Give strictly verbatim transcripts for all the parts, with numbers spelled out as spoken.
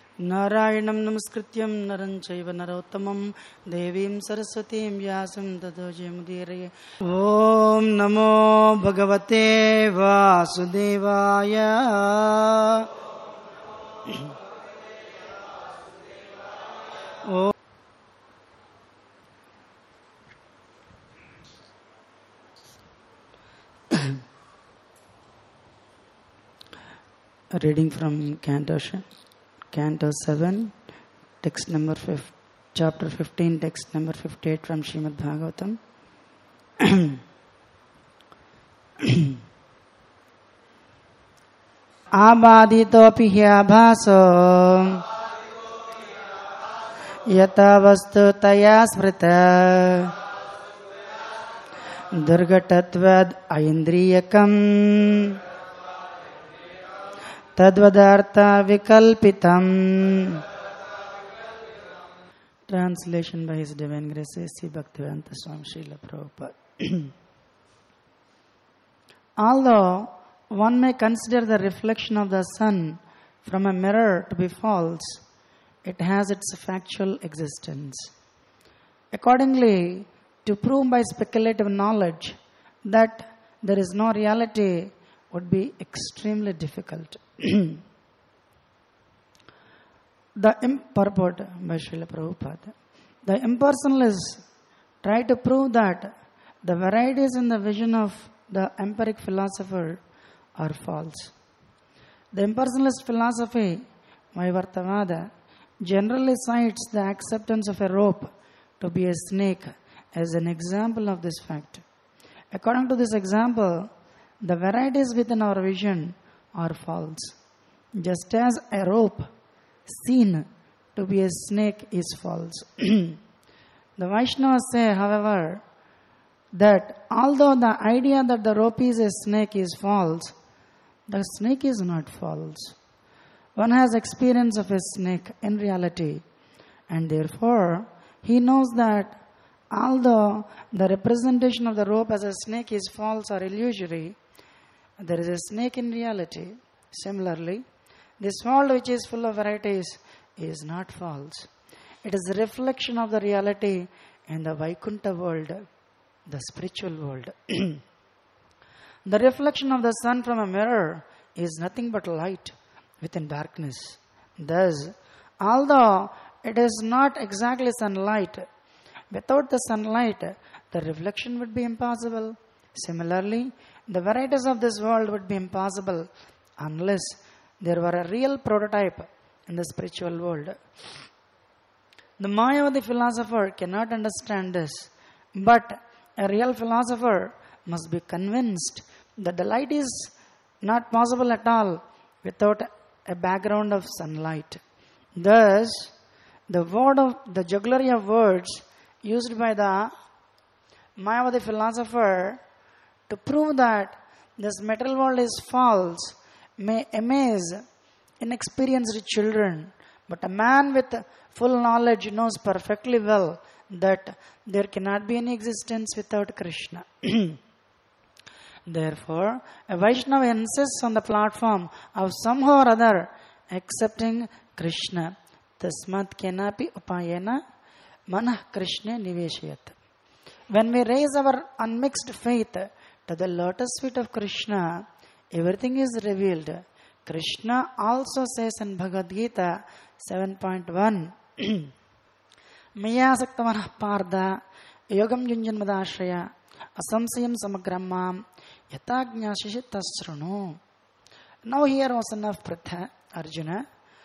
नारायणं नमस्कृत्यं नरं चैव नरोत्तमं देवीं सरस्वतीं व्यासं ततो जयमुदीरये। ॐ नमो भगवते वासुदेवाय। ॐ Reading from Canto, Canto seven, text number five, chapter fifteen, text number fifty-eight from Srimad Bhagavatam. Abaditopi hyabhaso yata vastu taya smrita durgatatvad ayindriyakam Tadvadartha Vikalpitam. Translation by His Divine Grace A C Bhaktivedanta Swami Srila Prabhupada. Although one may consider the reflection of the sun from a mirror to be false, it has its factual existence. Accordingly, to prove by speculative knowledge that there is no reality would be extremely difficult. The imp- purport by Srila Prabhupada. The impersonalists try to prove that the varieties in the vision of the empiric philosopher are false. The impersonalist philosophy, Vaivartavada, generally cites the acceptance of a rope to be a snake as an example of this fact. According to this example, the varieties within our vision are false. Just as a rope seen to be a snake is false. The Vaishnavas say, however, that although the idea that the rope is a snake is false, the snake is not false. One has experience of a snake in reality, and therefore he knows that although the representation of the rope as a snake is false or illusory, there is a snake in reality. Similarly, this world which is full of varieties is not false. It is a reflection of the reality in the Vaikuntha world, the spiritual world. The reflection of the sun from a mirror is nothing but light within darkness. Thus, although it is not exactly sunlight, without the sunlight, the reflection would be impossible. Similarly, the varieties of this world would be impossible unless there were a real prototype in the spiritual world. The Mayavadi philosopher cannot understand this, but a real philosopher must be convinced that the light is not possible at all without a background of sunlight. Thus, the word of the jugglery of words used by the Mayavadi philosopher to prove that this material world is false may amaze inexperienced children, but a man with full knowledge knows perfectly well that there cannot be any existence without Krishna. Therefore, a Vaishnava insists on the platform of somehow or other accepting Krishna. Tasmat kenapi upayena manah Krishna niveshayat. When we raise our unmixed faith to the lotus feet of Krishna, everything is revealed. Krishna also says in Bhagavad Gita seven point one, Maya saktavanah parda yogam yunjanmadashraya asamsayam samagrammam yatagnyashishi tasrunu. Now here, O son of Pritha, Arjuna,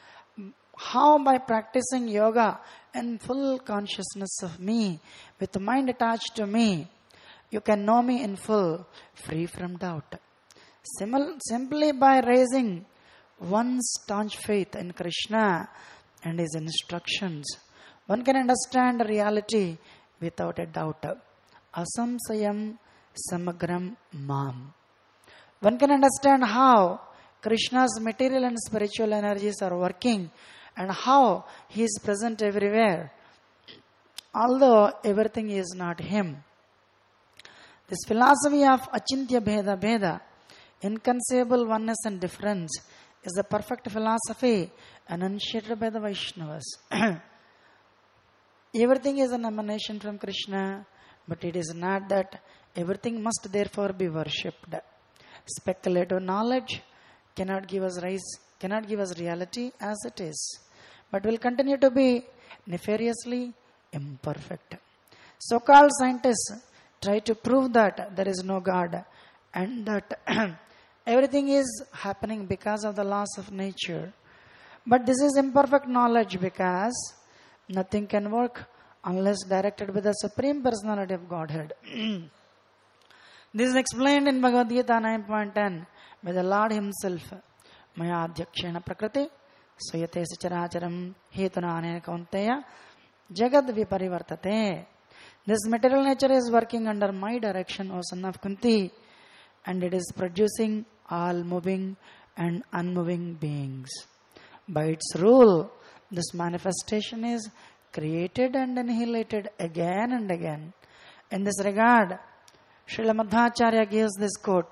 how by practicing yoga in full consciousness of me, with the mind attached to me, you can know me in full, free from doubt. Simil- simply by raising one staunch faith in Krishna and His instructions, one can understand reality without a doubt. Asamsayam samagram mam. One can understand how Krishna's material and spiritual energies are working and how He is present everywhere, although everything is not Him. This philosophy of Achintya Bheda Bheda, inconceivable oneness and difference, is the perfect philosophy enunciated by the Vaishnavas. Everything is an emanation from Krishna, but it is not that everything must therefore be worshipped. Speculative knowledge cannot give us rise, cannot give us reality as it is, but will continue to be nefariously imperfect. So-called scientists try to prove that there is no God and that everything is happening because of the laws of nature. But this is imperfect knowledge because nothing can work unless directed by the Supreme Personality of Godhead. This is explained in Bhagavad Gita nine point ten by the Lord Himself. Maya adhyakshena prakriti swayate characharam hetuna anena kaunteya jagad viparivartate. This material nature is working under my direction, O son of Kunti, and it is producing all moving and unmoving beings. By its rule, this manifestation is created and annihilated again and again. In this regard, Srila Madhvacharya gives this quote,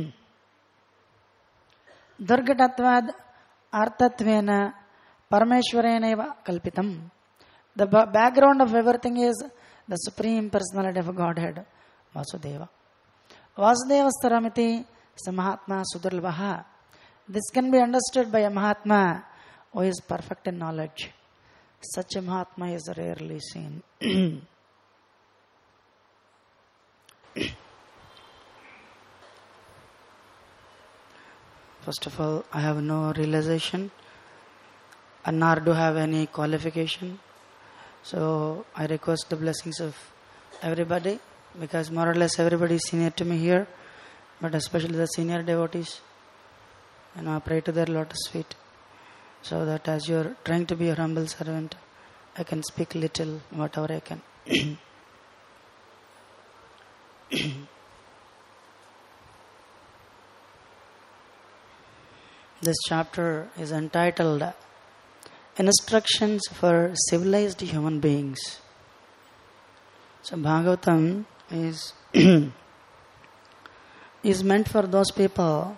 Durgatatvad artatvena parameshwareneva kalpitam. The background of everything is the Supreme Personality of Godhead, Vasudeva. Vasudeva staramiti samahatma sudurlvaha. This can be understood by a Mahatma who is perfect in knowledge. Such a Mahatma is rarely seen. First of all, I have no realization and nor do have any qualification. So I request the blessings of everybody, because more or less everybody is senior to me here, but especially the senior devotees. And I pray to their lotus feet, so that as you are trying to be a humble servant, I can speak little, whatever I can. This chapter is entitled Instructions for Civilized Human Beings. So Bhagavatam is is meant for those people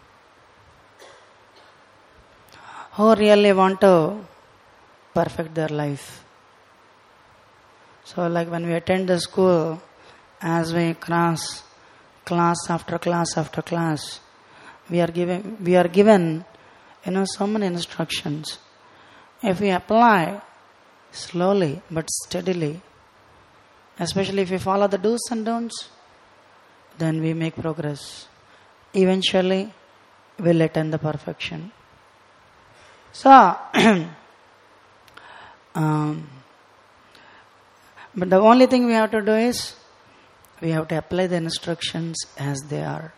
who really want to perfect their life. So like when we attend the school, as we cross class after class after class, we are given we are given you know so many instructions. If we apply slowly but steadily, especially if we follow the do's and don'ts, then we make progress. Eventually, we'll attain the perfection. So, um, but the only thing we have to do is, we have to apply the instructions as they are.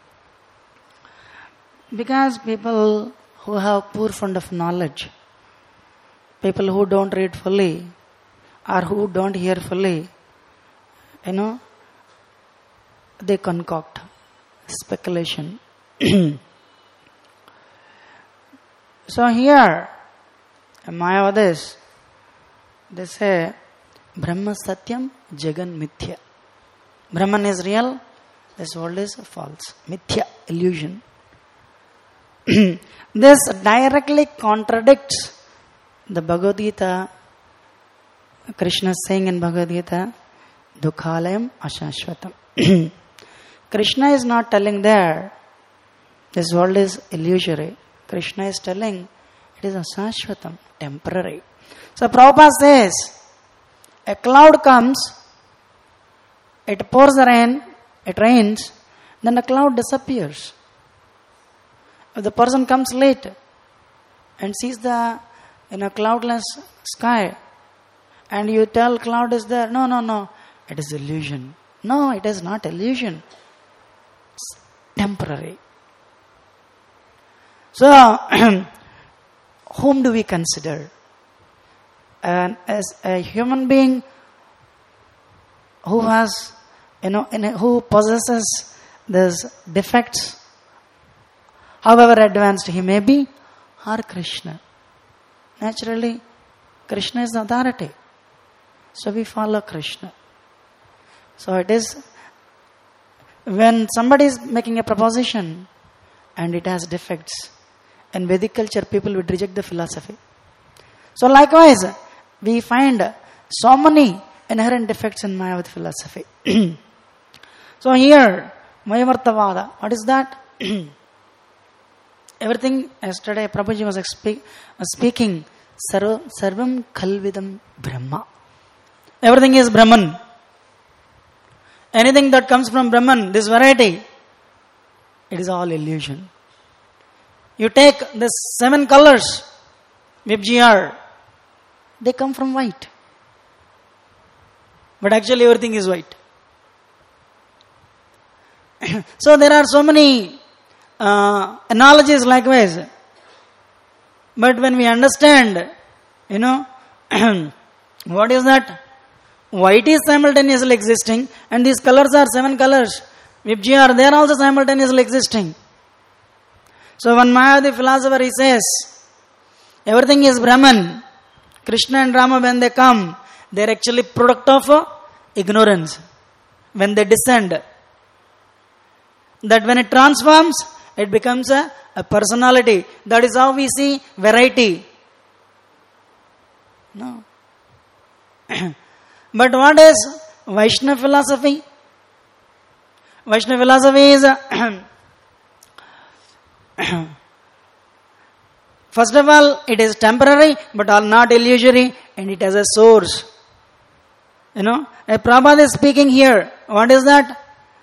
Because people who have poor fund of knowledge, people who don't read fully, or who don't hear fully, you know, they concoct speculation. So here, in Mayavadis, they say, Brahma Satyam Jagan Mithya. Brahman is real, this world is false. Mithya, illusion. This directly contradicts the Bhagavad Gita. Krishna is saying in Bhagavad Gita, Dukhalayam Ashashvatam. Krishna is not telling there, this world is illusory. Krishna is telling, it is Ashashvatam, temporary. So Prabhupada says, a cloud comes, it pours the rain, it rains, then the cloud disappears. If the person comes late and sees the in a cloudless sky, and you tell cloud is there, no, no, no, it is illusion. No, it is not illusion. It's temporary. So, whom do we consider? And as a human being who has, you know, in a, who possesses these defects, however advanced he may be, or Krishna? Naturally, Krishna is the authority. So we follow Krishna. So it is, when somebody is making a proposition and it has defects, in Vedic culture, people would reject the philosophy. So likewise, we find so many inherent defects in Mayavadi philosophy. So here, Mayavartavada, what is that? Everything, yesterday Prabhuji was speak, uh, speaking, Sarvam Khalvidam Brahma. Everything is Brahman. Anything that comes from Brahman, this variety, it is all illusion. You take the seven colors, Vibgr, they come from white. But actually everything is white. So there are so many uh, analogies likewise. But when we understand, you know, what is that? White is simultaneously existing and these colors are seven colors. Vibgr, they are also simultaneously existing. So one Mayavadi philosopher, he says, everything is Brahman. Krishna and Rama, when they come, they are actually product of uh, ignorance. When they descend, that when it transforms, it becomes a, a personality. That is how we see variety. No. But what is Vaishnava philosophy? Vaishnava philosophy is uh, first of all, it is temporary, but all not illusory, and it has a source. You know, a Prabhupada is speaking here. What is that?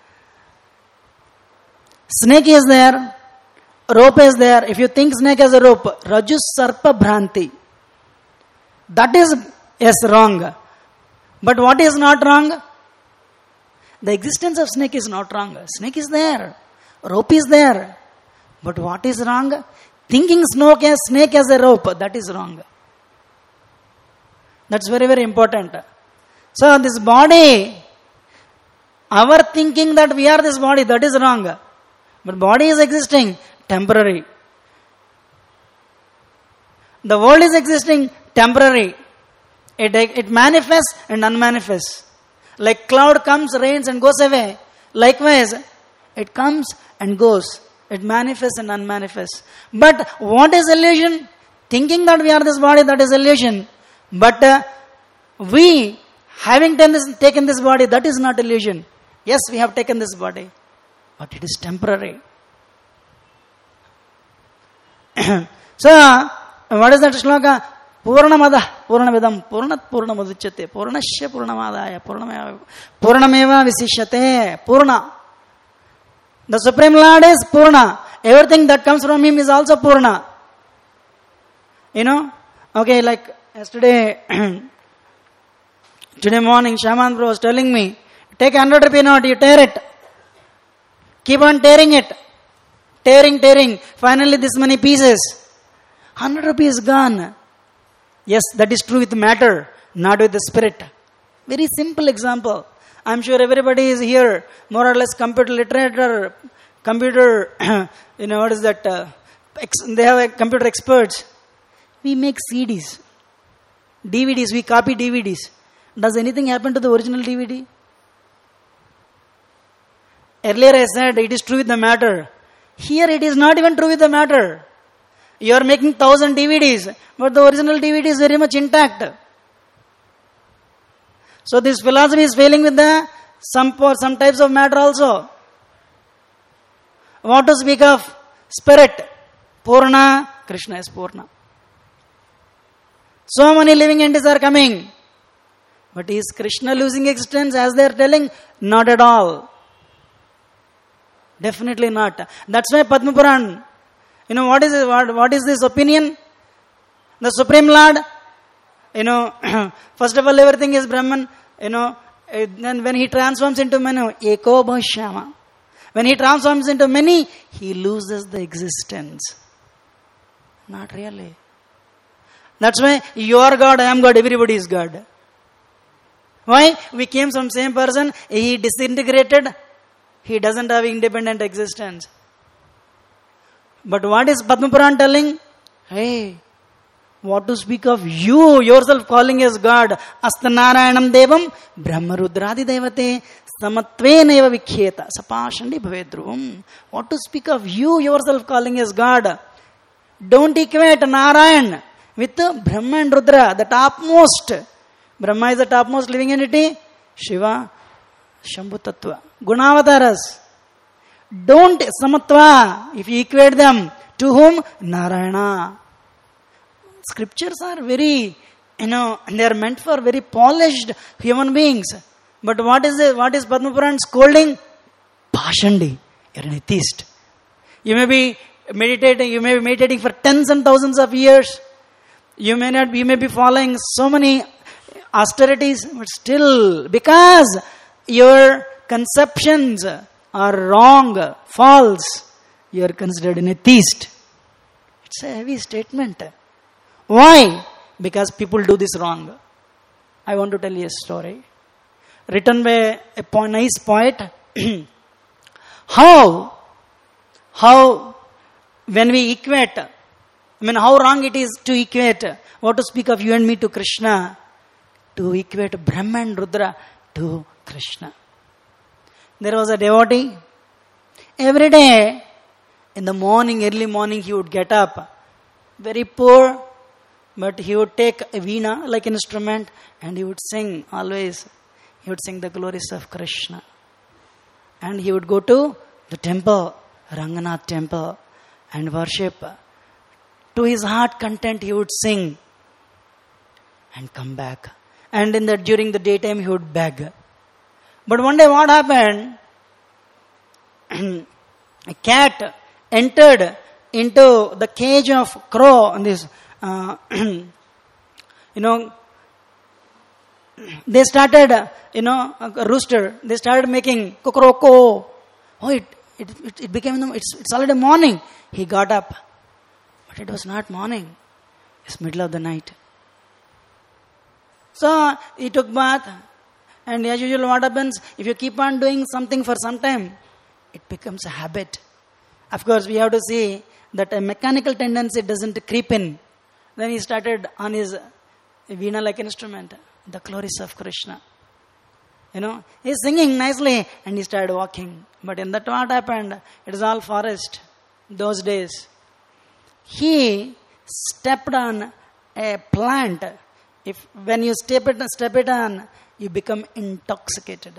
Snake is there, rope is there. If you think snake as a rope, Raju Sarpa Bhranti. That is, yes, wrong. But what is not wrong? The existence of snake is not wrong. Snake is there, rope is there. But what is wrong? Thinking snake as, snake as a rope, that is wrong. That's very, very important. So this body, our thinking that we are this body, that is wrong. But body is existing, temporary. The world is existing, temporary. It, it manifests and unmanifests. Like cloud comes, rains and goes away. Likewise, it comes and goes. It manifests and unmanifests. But what is illusion? Thinking that we are this body, that is illusion. But uh, we, having taken this, taken this body, that is not illusion. Yes, we have taken this body, but it is temporary. So, what is that shloka? Purnamada, Purnavidam, Purnat Purnamuduchate, Purnasya Purnamadaya, Purnameva, Purnameva Visishyate, Purna. The Supreme Lord is Purna. Everything that comes from Him is also Purna. You know? Okay, like yesterday, today morning, Shaman Bro was telling me, take a hundred rupee note, you tear it. Keep on tearing it. Tearing, tearing. Finally, this many pieces. Hundred rupees gone. Yes, that is true with matter, not with the spirit. Very simple example. I'm sure everybody is here, more or less computer literate or computer, you know, what is that? Uh, ex- they have a computer experts. We make C Ds, D V Ds, we copy D V Ds. Does anything happen to the original D V D? Earlier I said it is true with the matter. Here it is not even true with the matter. You are making thousand D V Ds, but the original D V D is very much intact. So this philosophy is failing with the some some types of matter also. What to speak of spirit? Purna, Krishna is Purna. So many living entities are coming. But is Krishna losing existence as they are telling? Not at all. Definitely not. That's why Padma Puran, you know, what is it, what, what is this opinion? The Supreme Lord, you know, first of all, everything is Brahman, you know, then when he transforms into many, Eko Bhashyama. When he transforms into many, he loses the existence. Not really. That's why you are God, I am God, everybody is God. Why? We came from same person, he disintegrated, he doesn't have independent existence. But what is Padma Puran telling? Hey, what to speak of you yourself calling as God? Astanarayanam devam brahmarudradi devate samatveneva vikhyeta sapashandi bhavedruvam. What to speak of you yourself calling as God? Don't equate Narayan with Brahma and Rudra, the topmost. Brahma is the topmost living entity. Shiva, Shambhu Tattva. Gunavataras. Don't Samatva. If you equate them, to whom? Narayana. Scriptures are very, you know, they are meant for very polished human beings. But what is the, what is Padma Puran scolding? Pashandi. You're an atheist. You may be meditating, you may be meditating for tens and thousands of years. You may not, you may be following so many austerities, but still, because your conceptions are wrong, false, you are considered an atheist. It's a heavy statement. Why? Because people do this wrong. I want to tell you a story. Written by a po- nice poet. How, how, when we equate, I mean, how wrong it is to equate, what to speak of you and me to Krishna, to equate Brahma and Rudra to Krishna. There was a devotee. Every day, in the morning, early morning, he would get up. Very poor, but he would take a veena, like an instrument, and he would sing always. He would sing the glories of Krishna. And he would go to the temple, Ranganath temple, and worship. To his heart content, he would sing and come back. And in the during the daytime, he would beg. But one day, what happened? A cat entered into the cage of crow. And this, uh, you know, they started, you know, a rooster. They started making kokoroko. Oh, it it it, it became it's it's already morning. He got up, but it was not morning. It's middle of the night. So he took bath, and as usual, what happens if you keep on doing something for some time, it becomes a habit. Of course, we have to see that a mechanical tendency doesn't creep in. Then he started on his veena like instrument, the glories of Krishna. You know, he's singing nicely and he started walking. But in that what happened? It is all forest those days. He stepped on a plant. If when you step it, step it on, you become intoxicated.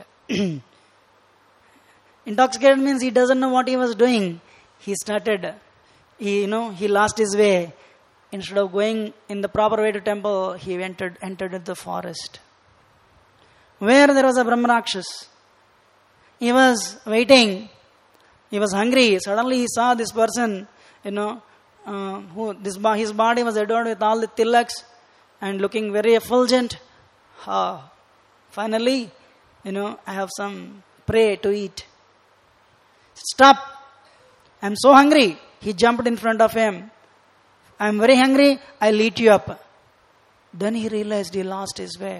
Intoxicated means he doesn't know what he was doing. He started, he, you know, he lost his way. Instead of going in the proper way to temple, he entered, entered into the forest, where there was a Brahmarakshas. He was waiting. He was hungry. Suddenly he saw this person, you know, uh, who this his body was adorned with all the tilaks and looking very effulgent. Ah, finally, you know, I have some prey to eat. Stop. I'm so hungry. He jumped in front of him. I'm very hungry. I'll eat you up. Then he realized he lost his way.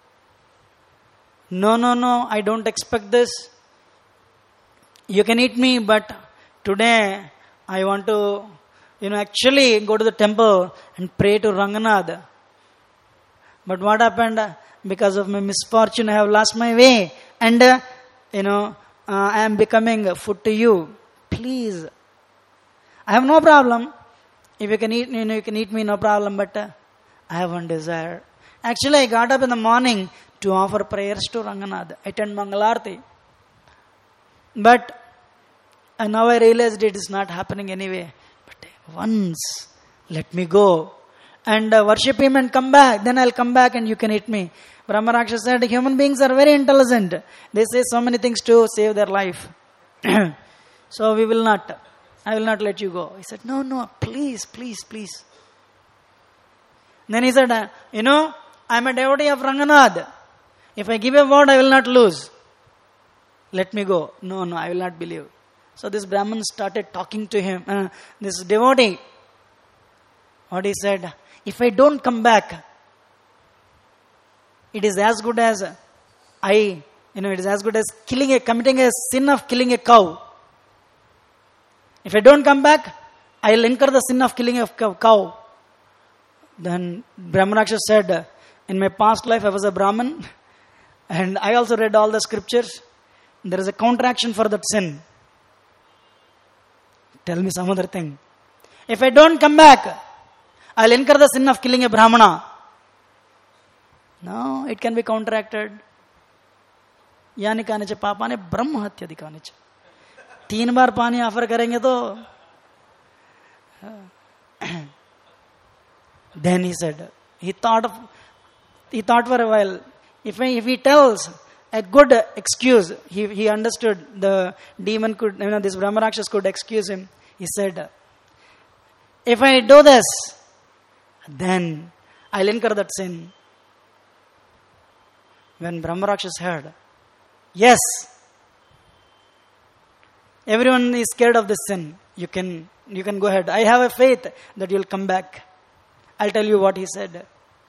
No, no, no. I don't expect this. You can eat me, but today I want to, you know, actually go to the temple and pray to Ranganath. But what happened? Because of my misfortune, I have lost my way. And, uh, you know, uh, I am becoming food to you. Please. I have no problem. If you can eat, you know, you can eat me, no problem. But uh, I have one desire. Actually, I got up in the morning to offer prayers to Ranganath. I attend Mangalarti. But uh, now I realized it is not happening anyway. But once, let me go and uh, worship him and come back. Then I'll come back and you can eat me. Brahmarakshas said, human beings are very intelligent. They say so many things to save their life. So we will not. I will not let you go. He said, no, no, please, please, please. Then he said, uh, you know, I am a devotee of Ranganath. If I give a word, I will not lose. Let me go. No, no, I will not believe. So this Brahman started talking to him. Uh, this devotee, what he said, if I don't come back, it is as good as I, you know, it is as good as killing a, committing a sin of killing a cow. If I don't come back, I will incur the sin of killing a cow. Then Brahmarakshas said, in my past life I was a Brahmin and I also read all the scriptures. There is a counteraction for that sin. Tell me some other thing. If I don't come back, I'll incur the sin of killing a Brahmana. No, it can be counteracted. यानी कहने चे पापा ने ब्रह्म हत्या दिखाने चे तीन बार पानी ऑफर करेंगे तो then he said he thought of he thought for a while if I, if he tells a good excuse, he he understood the demon could, you know, this Brahma Rakshas could excuse him. He said, if I do this, then I'll incur that sin. When Brahma Rakshas heard, yes, everyone is scared of this sin. You can, you can go ahead. I have a faith that you'll come back. I'll tell you what he said.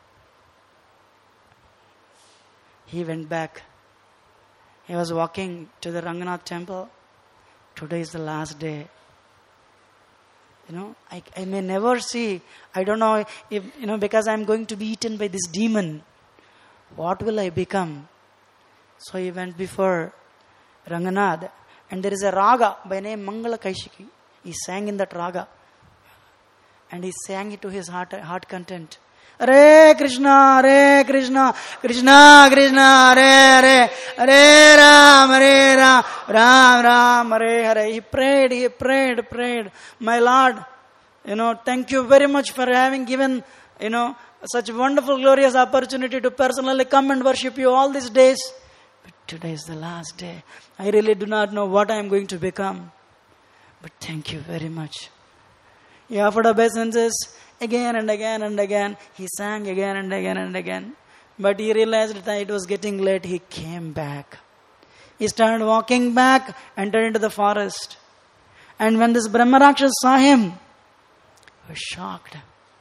He went back. He was walking to the Ranganath temple. Today is the last day. You know, I, I may never see. I don't know if, you know, because I'm going to be eaten by this demon. What will I become? So he went before Ranganath, and there is a raga by name Mangala Kaishiki. He sang in that raga, and he sang it to his heart, heart content. Hare Krishna, Hare Krishna, Krishna Krishna, Hare Hare, Hare Ram, Hare Ram, Ram Ram, Hare Hare. He prayed, he prayed, prayed. My Lord, you know, thank you very much for having given, you know, such wonderful, glorious opportunity to personally come and worship you all these days. But today is the last day. I really do not know what I am going to become. But thank you very much. He offered obeisances again and again and again. He sang again and again and again. But he realized that it was getting late. He came back. He started walking back, entered into the forest. And when this Brahma Rakshas saw him, he was shocked.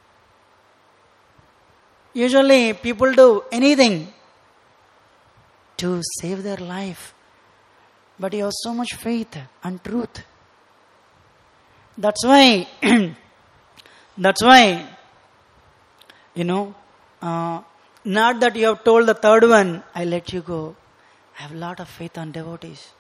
Usually people do anything to save their life. But he has so much faith and truth. That's why, that's why, you know, uh, not that you have told the third one, I let you go. I have a lot of faith on devotees.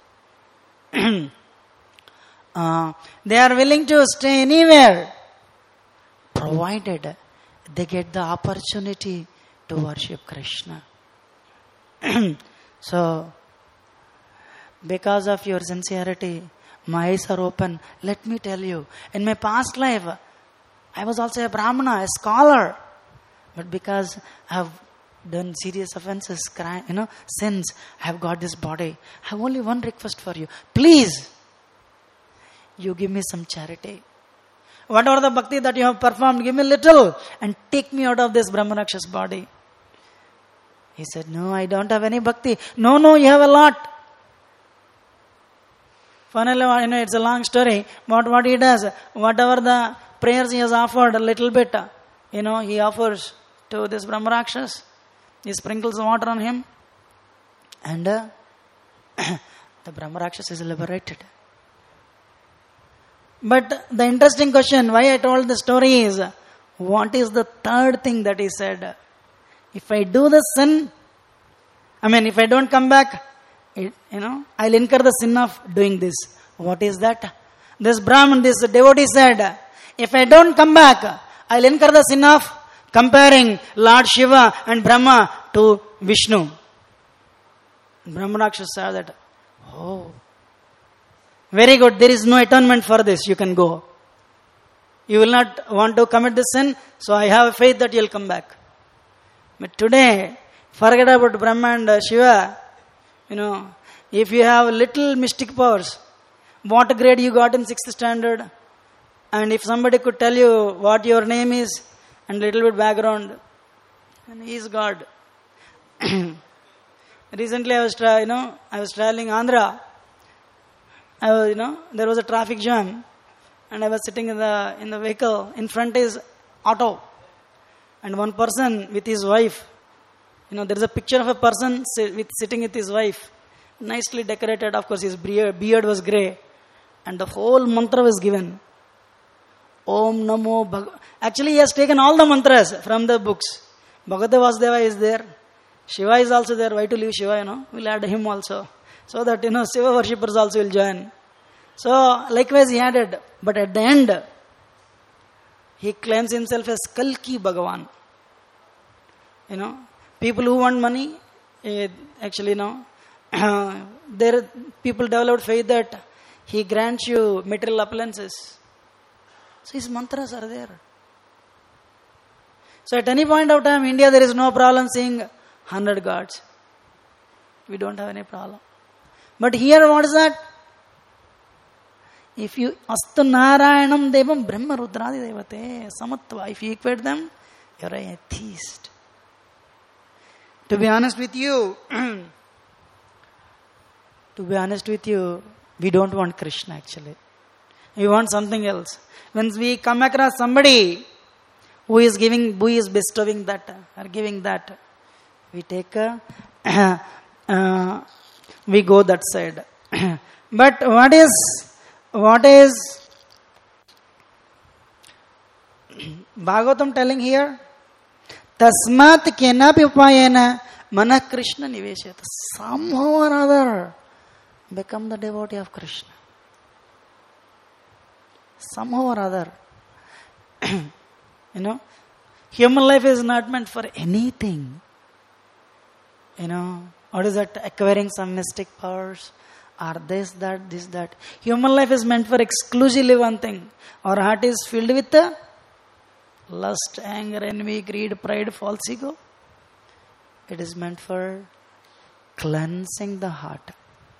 uh, they are willing to stay anywhere, provided they get the opportunity to worship Krishna. So, because of your sincerity, my eyes are open. Let me tell you, in my past life, I was also a Brahmana, a scholar. But because I have done serious offenses, crime, you know, sins, I have got this body. I have only one request for you. Please, you give me some charity. Whatever the bhakti that you have performed, give me little and take me out of this Brahma Rakshas body. He said, no, I don't have any bhakti. No, no, you have a lot. Finally, you know, it's a long story. But what he does, whatever the prayers he has offered, a little bit, you know, he offers to this Brahma Rakshas. He sprinkles water on him. And uh, the Brahma Rakshas is liberated. But the interesting question, why I told the story is, what is the third thing that he said? If I do the sin, I mean, if I don't come back, it, you know, I'll incur the sin of doing this. What is that? This Brahman, this devotee said, if I don't come back, I'll incur the sin of comparing Lord Shiva and Brahma to Vishnu. Brahma Rakshas said that, oh, very good, there is no atonement for this, you can go. You will not want to commit this sin, so I have faith that you will come back. But today, forget about Brahma and Shiva. You know, if you have little mystic powers, what grade you got in sixth standard, and if somebody could tell you what your name is, and little bit background, and he is God. Recently I was, tra- you know, I was traveling Andhra. I was, you know, there was a traffic jam, and I was sitting in the in the vehicle. In front is auto, and one person with his wife. You know, there is a picture of a person sit, with sitting with his wife, nicely decorated. Of course, his beard, beard was grey, and the whole mantra was given. Om Namo Bhag. Actually, he has taken all the mantras from the books. Bhagavata Vasudeva is there. Shiva is also there. Why to leave Shiva? You know, we'll add him also. So that, you know, Shiva worshippers also will join. So, likewise he added. But at the end, He claims himself as Kalki Bhagavan. You know, people who want money, eh, actually, you know, there people develop faith that he grants you material appliances. So his mantras are there. So at any point of time, India, there is no problem seeing hundred gods. We don't have any problem. But here, what is that? If you Astu Narayanam Devam Brahma Rudradi Devate Samatva, if you equate them, you're an atheist. To be honest with you, to be honest with you, we don't want Krishna actually. We want something else. When we come across somebody who is giving, who is bestowing that or giving that, we take a, uh, we go that side. But what is What is Bhagavatam telling here? Tasmat kenapi upayena mana Krishna niveshyata. Somehow or other, become the devotee of Krishna. Somehow or other. You know, human life is not meant for anything. You know, what is that? Acquiring some mystic powers. Or this, that, this, that. Human life is meant for exclusively one thing. Our heart is filled with the lust, anger, envy, greed, pride, false ego. It is meant for cleansing the heart.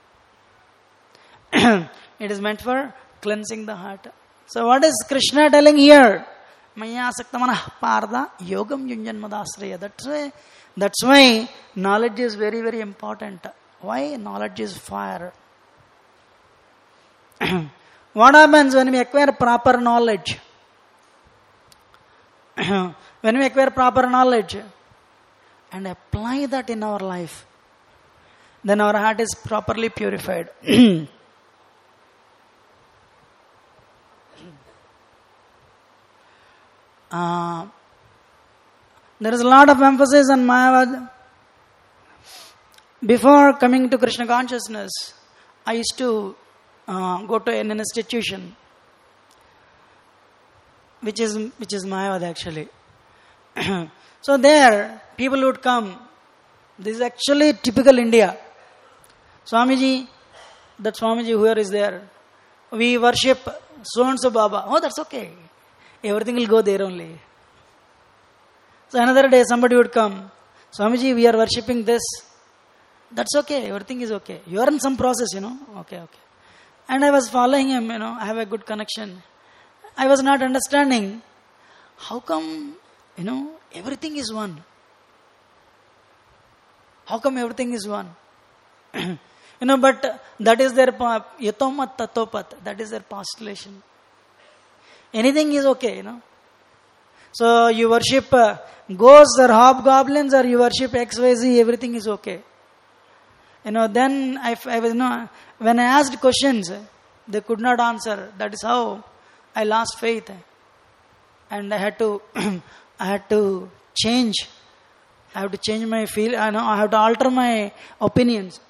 It is meant for cleansing the heart. So what is Krishna telling here? Maya saktamana parda yogam yunjanmadasraya. That's why, that's why knowledge is very, very important. Why? Knowledge is fire. What happens when we acquire proper knowledge? When we acquire proper knowledge and apply that in our life, then our heart is properly purified. uh, there is a lot of emphasis on Mayavad. Before coming to Krishna consciousness, I used to uh, go to an institution, which is which is Mayavad actually. So there, people would come. This is actually typical India. Swamiji, that Swamiji, whoever is there, we worship so and so Baba. Oh, that's okay. Everything will go there only. So another day, somebody would come. Swamiji, we are worshipping this. That's okay. Everything is okay. You are in some process, you know. Okay, okay. And I was following him, you know. I have a good connection. I was not understanding how come, you know, everything is one. How come everything is one? You know, but that is their yatomat tatopat. That is their postulation. Anything is okay, you know. So you worship uh, ghosts or hobgoblins or you worship X Y Z, everything is okay. You know, then I, I was, you know, when I asked questions, they could not answer. That is how I lost faith. And I had to, I had to change. I have to change my feel. I know I have to alter my opinions.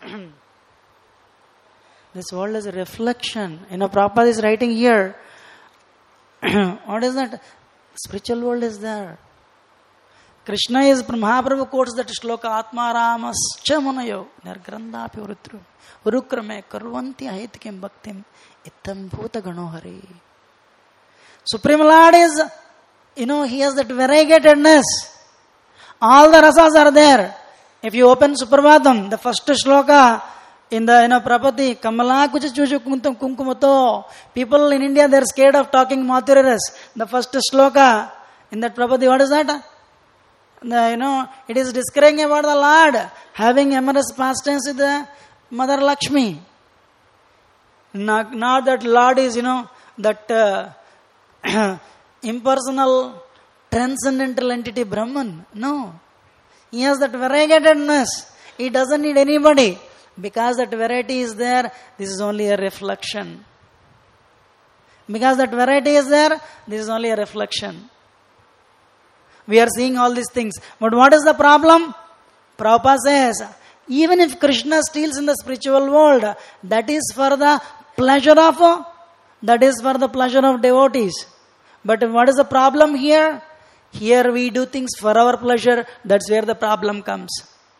This world is a reflection. You know, Prabhupada is writing here. What is that? Spiritual world is there. Krishna is, Mahaprabhu quotes that shloka, Atma Ramascha Munayo, Nirgrandapi Urutru, Urukrame, Karvanti Ahitkim Bhaktim, Ittam Bhuta Ganohari. Supreme Lord is, you know, he has that variegatedness. All the rasas are there. If you open Suprabhatam, the first shloka in the, you know, Prapati, Kamala Kucha Chuchu Kuntum Kunkumato. People in India, they are scared of talking Mathuraras. The first shloka in that Prapati, what is that? The, you know, it is describing about the Lord having amorous pastimes with the Mother Lakshmi. Not, not that Lord is, you know, that uh, impersonal, transcendental entity Brahman. No. He has that variegatedness. He doesn't need anybody. Because that variety is there, this is only a reflection. Because that variety is there, this is only a reflection. We are seeing all these things. But what is the problem? Prabhupada says, even if Krishna steals in the spiritual world, that is for the pleasure of, that is for the pleasure of devotees. But what is the problem here? Here we do things for our pleasure. That's where the problem comes.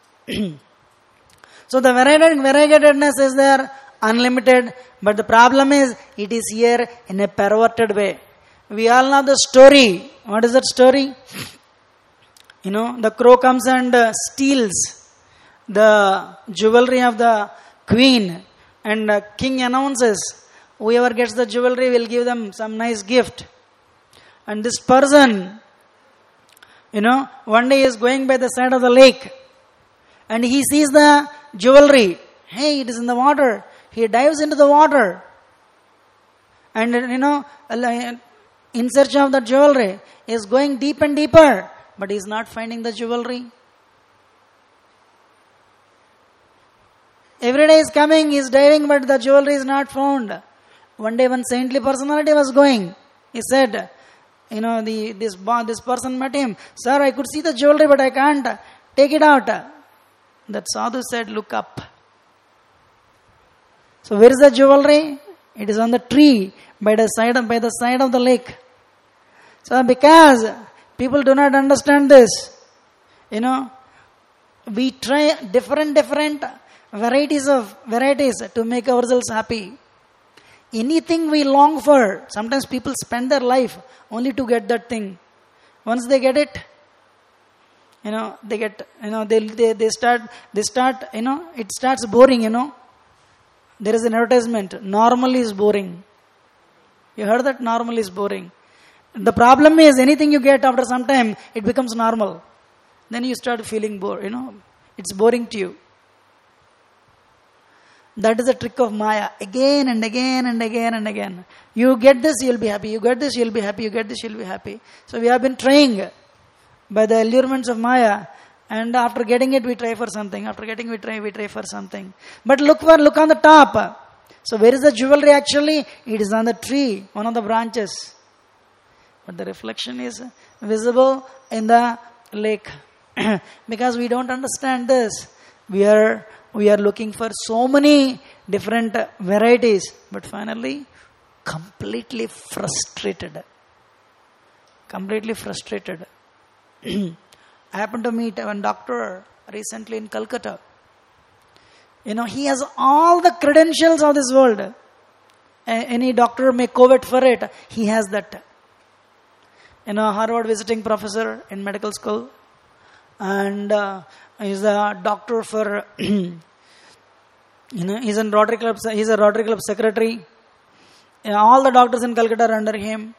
So the variegatedness is there, unlimited. But the problem is, it is here in a perverted way. We all know the story. What is that story? You know, the crow comes and uh, steals the jewelry of the queen. And the king announces, whoever gets the jewelry will give them some nice gift. And this person, you know, one day is going by the side of the lake. And he sees the jewelry. Hey, it is in the water. He dives into the water. And, you know, in search of the jewelry, he is going deep and deeper. But he is not finding the jewelry. Every day is coming, he is diving, but the jewelry is not found. One day one saintly personality was going. He said, you know, the this this person met him. Sir, I could see the jewelry, but I can't take it out. That sadhu said, look up. So where is the jewelry? It is on the tree by the side of, by the side of the lake. So because people do not understand this, you know, we try different different varieties of varieties to make ourselves happy. Anything we long for, sometimes people spend their life only to get that thing. Once they get it, you know, they get, you know, they, they, they start, they start, you know, it starts boring, you know. There is an advertisement, normal is boring. You heard that? Normal is boring. The problem is, anything you get after some time, it becomes normal. Then you start feeling bored, you know, it's boring to you. That is the trick of Maya. Again and again and again and again. You get this, you'll be happy. You get this, you'll be happy. You get this, you'll be happy. So we have been trying by the allurements of Maya. And after getting it, we try for something. After getting it, we try, we try for something. But look for, look on the top. So where is the jewelry actually? It is on the tree, one of the branches. But the reflection is visible in the lake. Because we don't understand this. We are... We are looking for so many different varieties, but finally, completely frustrated. Completely frustrated. I happened to meet one doctor recently in Calcutta. You know, he has all the credentials of this world. Any doctor may covet for it. He has that. You know, Harvard visiting professor in medical school. And... Uh, He's a doctor for, you know, he's in Rotary Club, he's a Rotary Club secretary. You know, all the doctors in Calcutta are under him.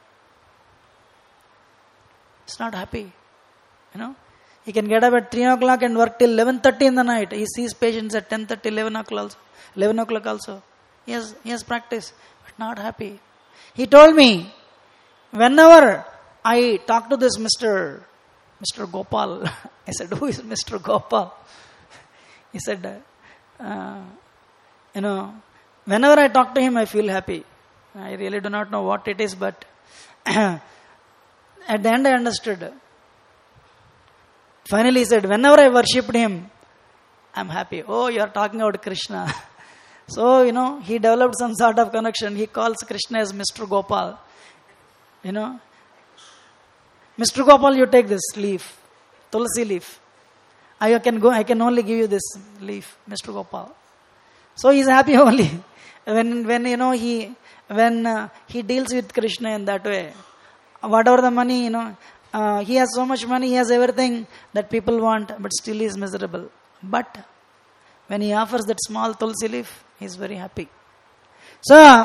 He's not happy. You know, he can get up at three o'clock and work till eleven thirty in the night. He sees patients at ten thirty, eleven o'clock also. eleven o'clock also. He has, he has practice, but not happy. He told me, whenever I talk to this Mister Mister Gopal, I said, who is Mister Gopal? He said, uh, you know, whenever I talk to him, I feel happy. I really do not know what it is, but at the end I understood. Finally he said, whenever I worshipped him, I'm happy. Oh, you are talking about Krishna. So, you know, he developed some sort of connection. He calls Krishna as Mister Gopal. You know, Mister Gopal, you take this leaf, tulsi leaf. I can go. I can only give you this leaf, Mister Gopal. So he's happy only when when you know he when uh, he deals with Krishna in that way. Whatever the money, you know, uh, he has so much money, he has everything that people want, but still he is miserable. But when he offers that small tulsi leaf, he is very happy. So,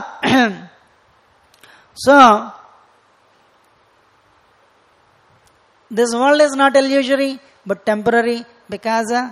so. This world is not illusory, but temporary, because uh,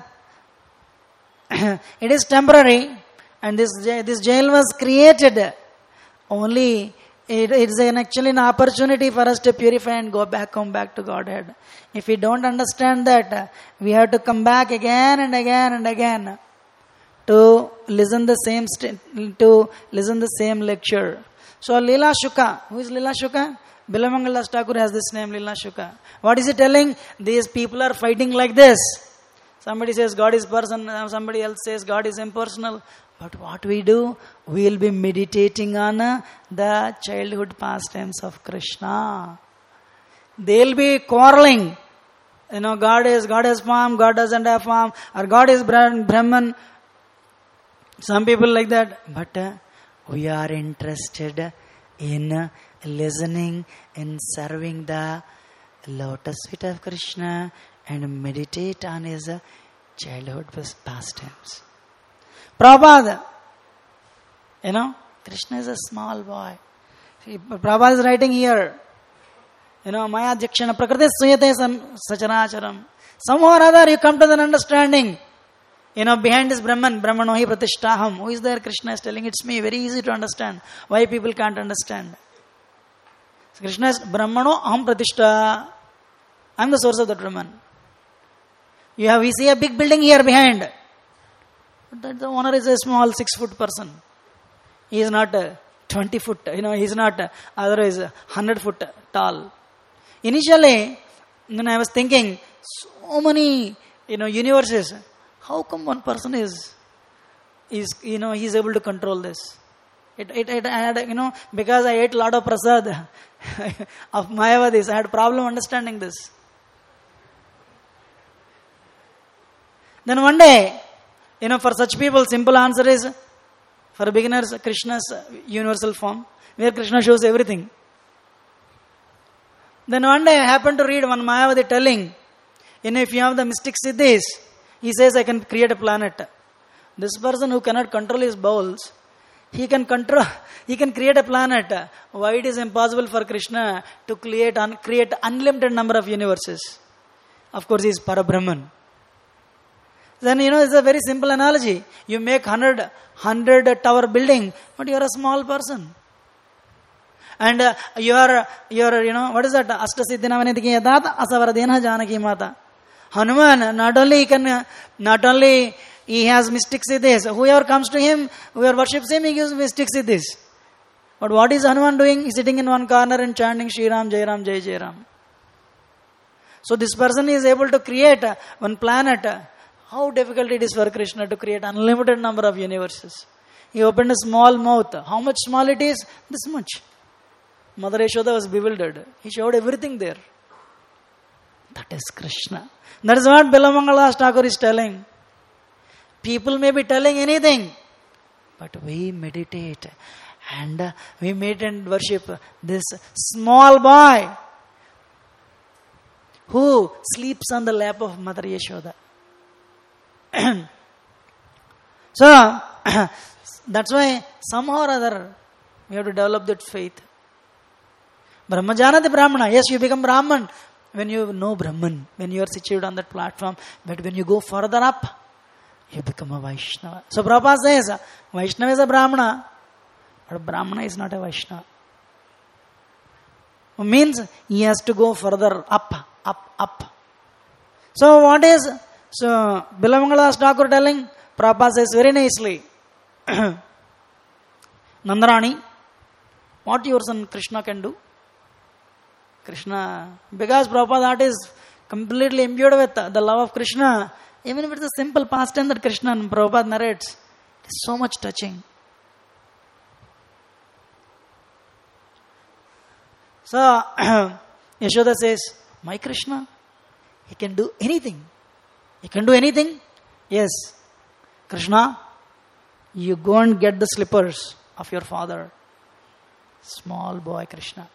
it is temporary, and this this jail was created only. It, it is an actually an opportunity for us to purify and go back home, back to Godhead. If we don't understand that, uh, we have to come back again and again and again to listen the same st- to listen the same lecture. So Leela Shuka, who is Leela Shuka? Bilamangal Das Thakur has this name, Leela Shuka. What is he telling? These people are fighting like this. Somebody says God is person, somebody else says God is impersonal. But what we do, we will be meditating on uh, the childhood pastimes of Krishna. They'll be quarreling. You know, God is, God has form, God doesn't have form, or God is Brahman. Some people like that. But uh, we are interested in uh, listening, in serving the lotus feet of Krishna and meditate on his uh, childhood pastimes. Prabhupada, you know, Krishna is a small boy. See, Prabhupada is writing here, you know, Maya Jakshana Prakriti Suyate Sacharacharam. Somehow or other you come to an understanding. You know, behind this Brahman, Brahmano hi pratishtaham. Who is there? Krishna is telling, it's me. Very easy to understand. Why people can't understand? So Krishna is Brahmano aham pratishta. I am the source of that Brahman. You have, we see a big building here behind. But that the owner is a small six foot person. He is not a twenty foot, you know, he is not a, otherwise a hundred foot tall. Initially, when I was thinking, so many, you know, universes, how come one person is, is, you know, he is able to control this? It, it, it, I had, you know, because I ate a lot of prasad of Mayavadis, I had problem understanding this. Then one day, you know, for such people, simple answer is, for beginners, Krishna's universal form, where Krishna shows everything. Then one day I happened to read one Mayavadi telling, you know, if you have the mystic siddhis, he says, I can create a planet. This person who cannot control his bowels, he can control, he can create a planet. Why it is impossible for Krishna to create, un, create unlimited number of universes? Of course, he is Parabrahman. Then, you know, it's a very simple analogy. You make hundred, hundred tower building, but you are a small person. And uh, you are, you are, you know, what is that? Astasiddhinavanidiki yadat asavaradena janaki mata. Hanuman, not only he can, uh, not only he has mystic siddhis. Whoever comes to him, whoever worships him, he gives mystic siddhis. But what is Hanuman doing? He's sitting in one corner and chanting Shri Ram, Jai Ram, Jai Jai Ram. So this person is able to create uh, one planet. Uh, How difficult it is for Krishna to create unlimited number of universes. He opened a small mouth. How much small it is? This much. Mother Yashoda was bewildered. He showed everything there. That is Krishna. That is what Bilamangala Thakur is telling. People may be telling anything, but we meditate and uh, we meditate and worship this small boy who sleeps on the lap of Mother Yashoda. So, that's why somehow or other we have to develop that faith. Brahmajanati Brahmana. Yes, you become Brahman when you know Brahman, when you are situated on that platform. But when you go further up, you become a Vaishnava. So Prabhupada says, Vaishnava is a Brahmana, but Brahmana is not a Vaishnava. It means he has to go further up, up, up. So what is... So, Bilamangala Thakur telling, Prabhupada says very nicely, Nandarani, what your son Krishna can do? Krishna, because Prabhupada heart is completely imbued with the love of Krishna, even if it's a simple pastime that Krishna and Prabhupada narrates, it is so much touching. So, Yashoda says, my Krishna, he can do anything. He can do anything? Yes. Krishna, you go and get the slippers of your father. Small boy Krishna.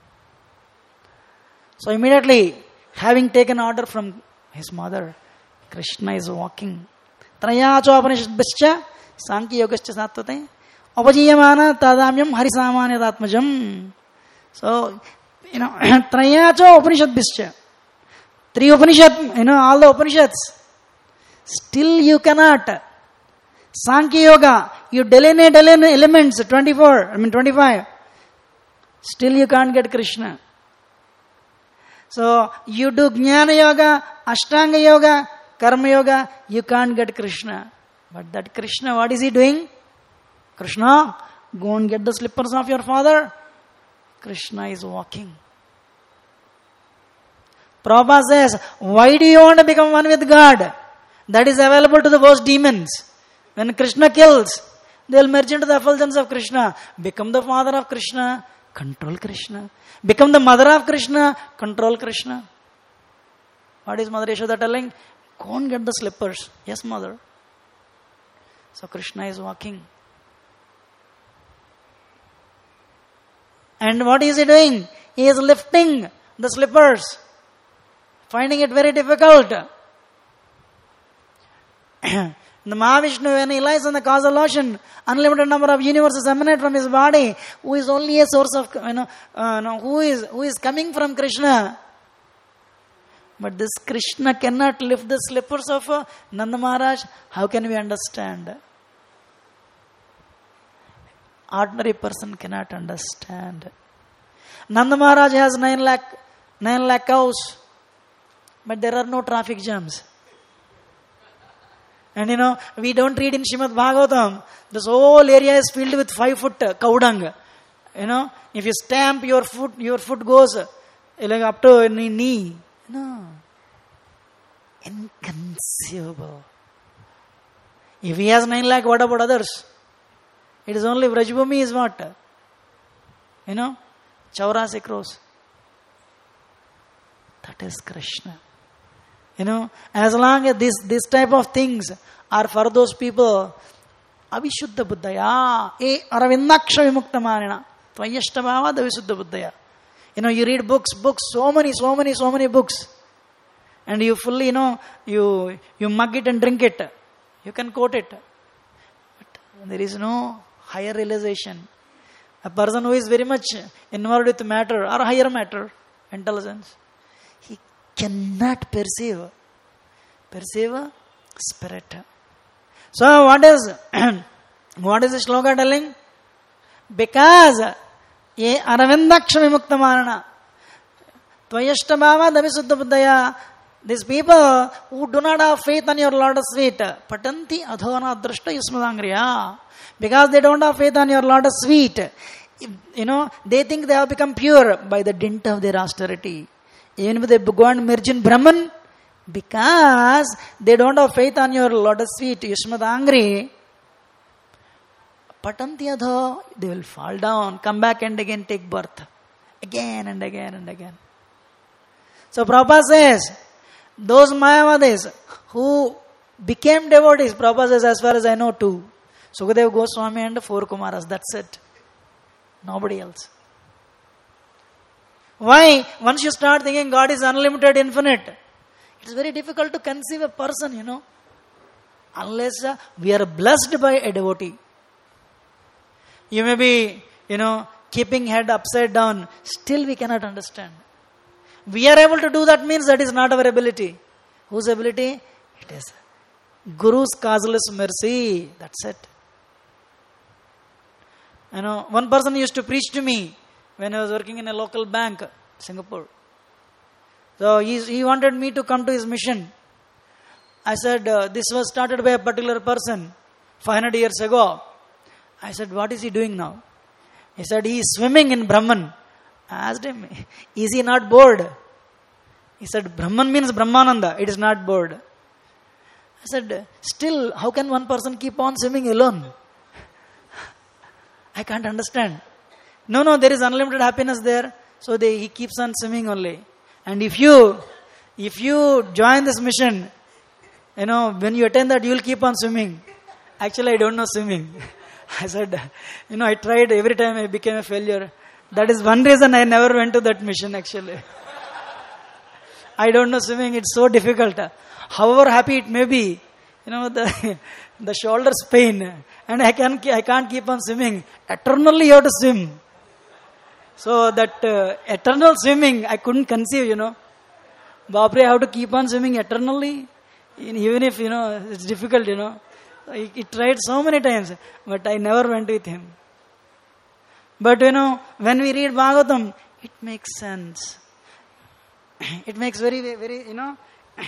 So immediately, having taken order from his mother, Krishna is walking. Trayacho Upanishadbhischa Sankhya Yogascha Sattvate Upajiyamana Tadamyam Harisamanya. So, you know, Trayacho Upanishadbhischa. Three Upanishad, you know, all the Upanishads. Still you cannot. Sankhya Yoga, you delineate, delineate elements, twenty-four, I mean twenty-five. Still you can't get Krishna. So, you do Jnana Yoga, Ashtanga Yoga, Karma Yoga, you can't get Krishna. But that Krishna, what is he doing? Krishna, go and get the slippers of your father. Krishna is walking. Prabhupada says, why do you want to become one with God? That is available to the worst demons. When Krishna kills, they will merge into the effulgence of Krishna. Become the father of Krishna, control Krishna. Become the mother of Krishna, control Krishna. What is Mother Yashoda telling? Go and get the slippers. Yes, mother. So Krishna is walking. And what is he doing? He is lifting the slippers, finding it very difficult. The Mahavishnu, when he lies on the causal ocean, unlimited number of universes emanate from his body, who is only a source of, you know, uh, no, who is who is coming from Krishna. But this Krishna cannot lift the slippers of uh, Nanda Maharaj. How can we understand? Ordinary person cannot understand. Nanda Maharaj has nine lakh, nine lakh cows, but there are no traffic jams. And you know, we don't read in Srimad Bhagavatam, this whole area is filled with five foot cow dung. You know, if you stamp your foot, your foot goes like up to knee. knee. No. Inconceivable. If he has nine lakh, what about others? It is only Vrajbhumi is what? You know, Chaurasi crores. That is Krishna. You know, as long as this, this type of things are for those people, Avishuddha Buddhaya, E Aravindaksha Vimuktamanina, Tvayashtabhava Davishuddha Buddhaya. You know, you read books, books, so many, so many, so many books. And you fully, you know, you, you mug it and drink it. You can quote it. But there is no higher realization. A person who is very much involved with matter or higher matter, intelligence, he cannot perceive, perceive spirit. So what is, what is the shloka telling? Because Ye Aravindaksha Vimukta Marana Tvayashtabhava Davisuddha Buddhaya. These people who do not have faith on your lotus feet, Patanti Adhona Drashta Yusmadangriya. Because they don't have faith on your lotus feet, you know, they think they have become pure by the dint of their austerity. Even if they go and merge in Brahman, because they don't have faith on your lotus feet, Yushmadangri, Patanti Adho, they will fall down, come back and again take birth. Again and again and again. So Prabhupada says, those Mayavadis who became devotees, Prabhupada says, as far as I know, two. Sukadeva Goswami and four Kumaras, that's it. Nobody else. Why? Once you start thinking God is unlimited, infinite, it's very difficult to conceive a person, you know, unless uh, we are blessed by a devotee. You may be, you know, keeping head upside down, still we cannot understand. We are able to do that means that is not our ability. Whose ability? It is Guru's causeless mercy. That's it. You know, one person used to preach to me when I was working in a local bank, Singapore. So he, he wanted me to come to his mission. I said, uh, this was started by a particular person five hundred years ago. I said, what is he doing now? He said, he is swimming in Brahman. I asked him, is he not bored? He said, Brahman means Brahmananda. It is not bored. I said, still, how can one person keep on swimming alone? I can't understand. No, no, there is unlimited happiness there. So they, he keeps on swimming only. And if you, if you join this mission, you know, when you attend that, you will keep on swimming. Actually, I don't know swimming. I said, you know, I tried every time I became a failure. That is one reason I never went to that mission actually. I don't know swimming, it's so difficult. However happy it may be, you know, the the shoulders pain and I, can, I can't keep on swimming. Eternally you have to swim. So that uh, eternal swimming, I couldn't conceive, you know. Bapre, I have to keep on swimming eternally. Even if, you know, it's difficult, you know. I, I tried so many times, but I never went with him. But you know, when we read Bhagavatam, it makes sense. It makes very, very, you know.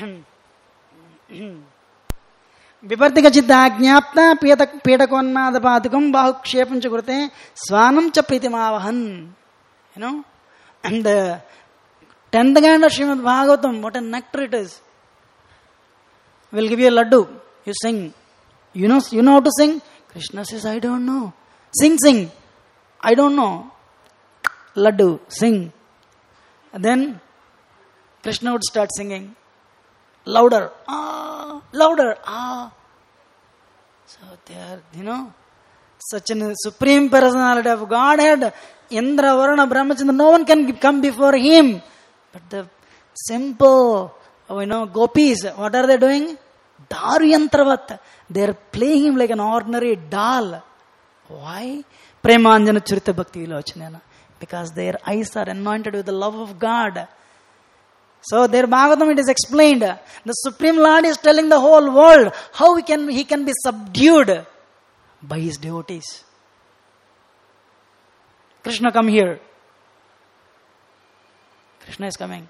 Vipartika chitta ajñapta petakonmadapathikum bahukshepam cha kurte swanam cha pritimavahan. You know, and the tenth kind of Srimad Bhagavatam, what a nectar it is. we'll give you a laddu. You sing. You know, you know how to sing? Krishna says, I don't know. Sing, sing. I don't know. Laddu, sing. And then Krishna would start singing. Louder. Ah, louder. Ah. So they are, you know, such a supreme personality of Godhead. Indra, Varuna, Brahmachandra, no one can come before him. But the simple, you know, gopis, what are they doing? Daryantravat. They are playing him like an ordinary doll. Why? Premanjana Charita Bhakti Vilochanana. Because their eyes are anointed with the love of God. So their Bhagavatam, it is explained. The Supreme Lord is telling the whole world how he can, he can be subdued by his devotees. Krishna, come here. Krishna is coming.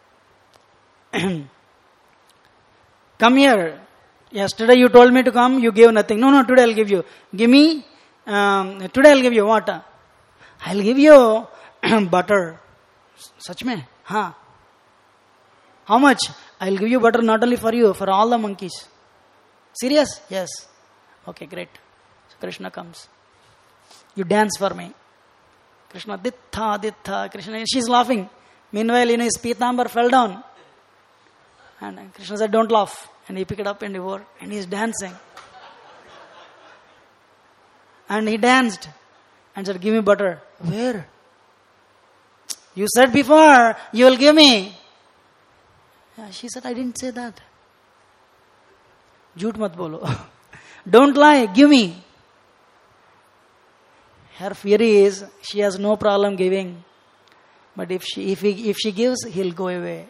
Come here. Yesterday you told me to come, you gave nothing. No, no, today I'll give you. Give me, um, today I'll give you water. I'll give you butter. Such mein? Huh? How much? I'll give you butter not only for you, for all the monkeys. Serious? Yes. Okay, great. So Krishna comes. You dance for me. Krishna, Dittha, Dittha. Krishna, she's laughing. Meanwhile, you know, his Pitambar fell down. And Krishna said, don't laugh. And he picked it up and he wore. And he's dancing. And he danced. And said, give me butter. Where? You said before, you will give me. Yeah, she said, I didn't say that. Jhoot mat bolo. Don't lie, give me. Her fear is, she has no problem giving. But if she, if he, if she gives, he'll go away.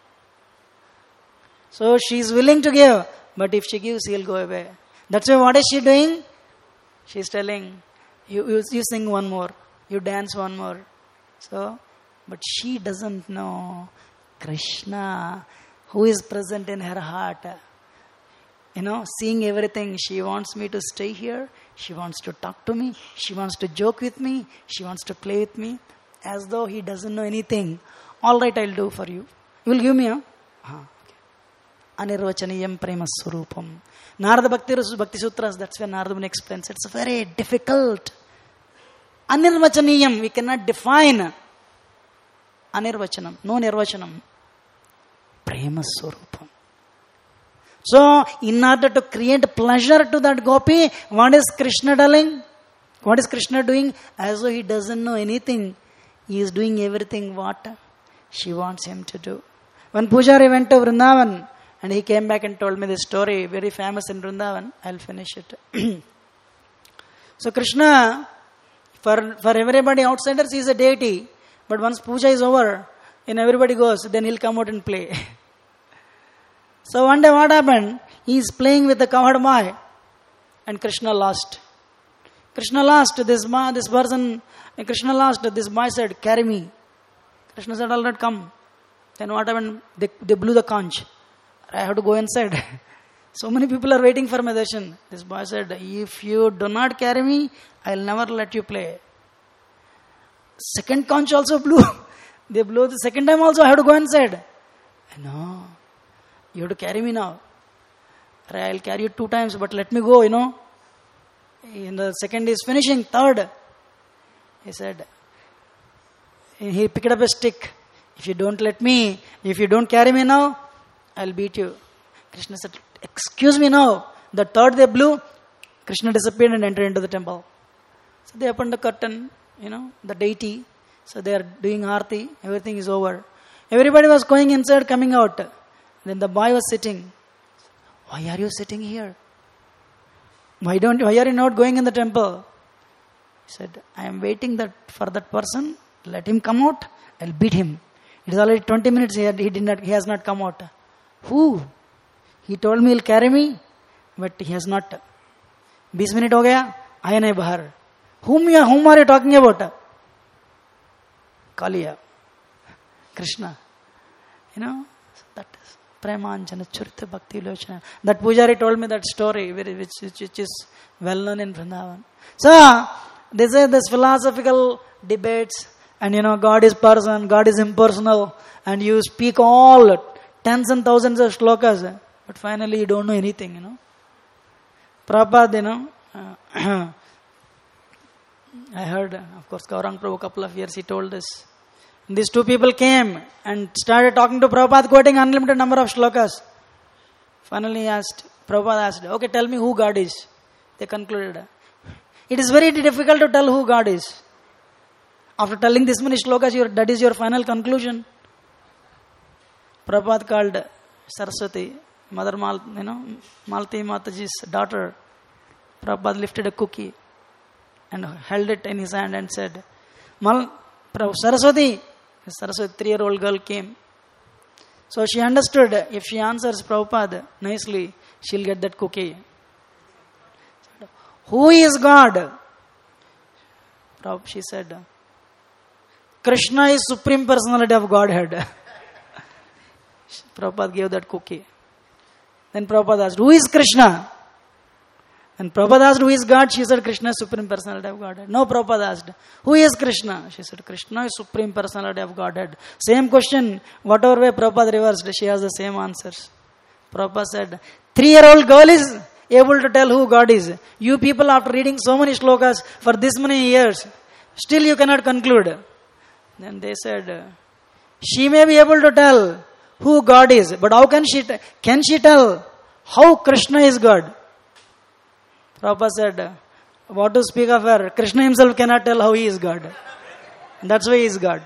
So she is willing to give. But if she gives, he'll go away. That's why what is she doing? She's telling, you, you, you sing one more. You dance one more. So, but she doesn't know Krishna, who is present in her heart. You know, seeing everything. She wants me to stay here. She wants to talk to me. She wants to joke with me. She wants to play with me. As though he doesn't know anything. All right, I'll do for you. You will give me, huh? huh okay. Anirvachaniyam prema surupam. Narada Bhakti, Bhakti Sutras, that's where Narada Muni explains. It's very difficult. Anirvachaniyam, we cannot define. Anirvachanam, no nirvachanam. Prema surupam. So, in order to create pleasure to that gopi, what is Krishna telling? What is Krishna doing? As though he doesn't know anything. He is doing everything what she wants him to do. When Pujari went to Vrindavan, and he came back and told me this story, very famous in Vrindavan, I'll finish it. So Krishna, for, for everybody outsiders, he is a deity. But once puja is over, and everybody goes, then he'll come out and play. So one day what happened? He is playing with the cowherd boy, and Krishna lost. Krishna lost. This ma, this person, Krishna lost. This boy said, carry me. Krishna said, all right, come. Then what happened? They, they blew the conch. I have to go inside. So many people are waiting for my darshan. This boy said, if you do not carry me, I'll never let you play. Second conch also blew. They blew the second time also. I have to go inside. No. You have to carry me now. I'll carry you two times, but let me go, you know. And the second is finishing. Third, he said, he picked up a stick. If you don't let me, if you don't carry me now, I'll beat you. Krishna said, excuse me now. The third they blew, Krishna disappeared and entered into the temple. So they opened the curtain, you know, the deity. So they are doing arti. Everything is over. Everybody was going inside, coming out. Then the boy was sitting. Why are you sitting here? Why don't? Why are you not going in the temple? He said, I am waiting that for that person. Let him come out. I'll beat him. It is already twenty minutes. He, had, he did not. He has not come out. Who? He told me he'll carry me, but he has not. twenty minutes ho gaya. Aaya nahi bahar. Whom you? Whom are you talking about? Kaliya. Krishna. You know that is. Premanjana Charita Bhakti Vilochanana. That Pujari told me that story, which, which, which is well known in Vrindavan. So, this is this philosophical debates, and you know, God is person, God is impersonal, and you speak all tens and thousands of shlokas. But finally you don't know anything, you know. Prabhupada, you know, uh, I heard, of course, Gaurang Prabhu, a couple of years he told this. These two people came and started talking to Prabhupada, quoting unlimited number of shlokas. Finally he asked, Prabhupada asked, okay, tell me who God is. They concluded, it is very difficult to tell who God is. After telling this many shlokas, your, that is your final conclusion. Prabhupada called Saraswati, Mother Mal, you know, Malti Mataji's daughter. Prabhupada lifted a cookie and held it in his hand and said, Mal, Saraswati, a Saraswati, three-year-old girl came. So she understood, if she answers Prabhupada nicely, she'll get that cookie. Who is God? She said, Krishna is Supreme Personality of Godhead. Prabhupada gave that cookie. Then Prabhupada asked, who is Krishna? And Prabhupada asked, who is God? She said, Krishna is Supreme Personality of Godhead. No, Prabhupada asked, who is Krishna? She said, Krishna is Supreme Personality of Godhead. Same question, whatever way Prabhupada reversed, she has the same answers. Prabhupada said, three-year-old girl is able to tell who God is. You people, after reading so many shlokas for this many years, still you cannot conclude. Then they said, she may be able to tell who God is, but how can she, t- can she tell how Krishna is God? Prabhupada said, what to speak of her? Krishna himself cannot tell how he is God. That's why he is God.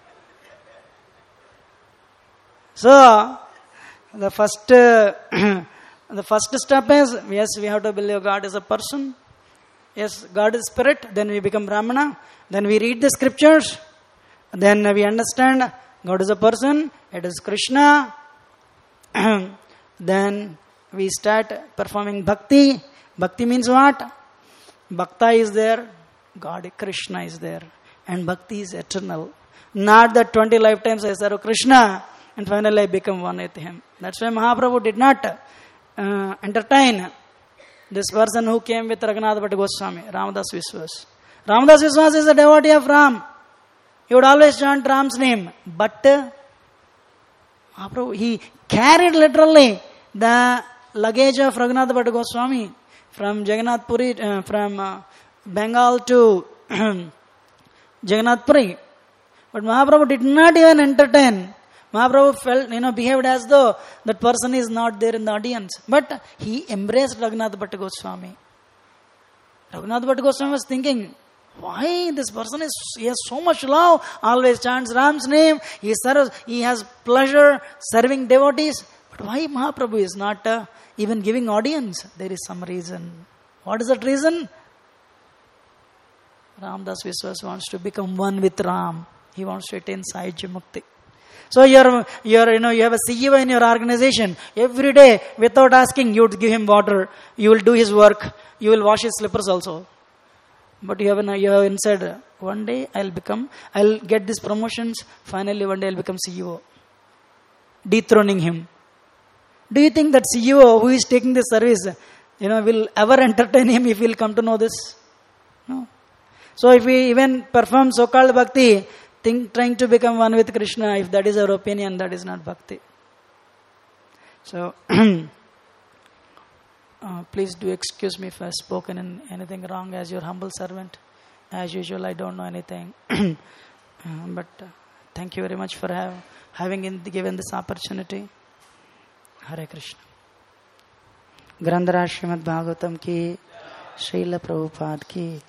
So, the first, uh, the first step is, yes, we have to believe God is a person. Yes, God is spirit. Then we become Brahmana. Then we read the scriptures. Then we understand God is a person. It is Krishna. Then we start performing bhakti. Bhakti means what? Bhakta is there. God, Krishna is there. And bhakti is eternal. Not that twenty lifetimes I serve Krishna and finally I become one with him. That's why Mahaprabhu did not uh, entertain this person who came with Raghunath Bhatta Goswami, Ramadas Viswas. Ramadas Viswas is a devotee of Ram. He would always chant Ram's name. But uh, Mahaprabhu, he carried literally the luggage of Raghunath Bhatta Goswami from Jagannath Puri, uh, from uh, Bengal to Jagannath Puri. But Mahaprabhu did not even entertain. Mahaprabhu felt, you know, behaved as though that person is not there in the audience. But he embraced Raghunath Bhatta Goswami. Raghunath Bhatta Goswami was thinking, why this person is, he has so much love, always chants Ram's name, he serves, he has pleasure serving devotees. But why Mahaprabhu is not uh, even giving audience? There is some reason. What is that reason? Ramdas Viswas wants to become one with Ram. He wants to attain Sahajya Mukti. So you're, you're, you know, you have a C E O in your organization. Every day, without asking, you would give him water. You will do his work. You will wash his slippers also. But you have, an, you have said, one day I'll become, I'll get these promotions. Finally, one day I'll become C E O. Dethroning him. Do you think that C E O who is taking this service, you know, will ever entertain him if he'll come to know this? No. So if we even perform so-called bhakti, think, trying to become one with Krishna, if that is our opinion, that is not bhakti. So, uh, please do excuse me if I have spoken in anything wrong as your humble servant. As usual, I don't know anything. uh, but uh, thank you very much for have, having in, given this opportunity. Hare Krishna. Grandhara Srimad Bhagavatam ki, Srila Prabhupada ki.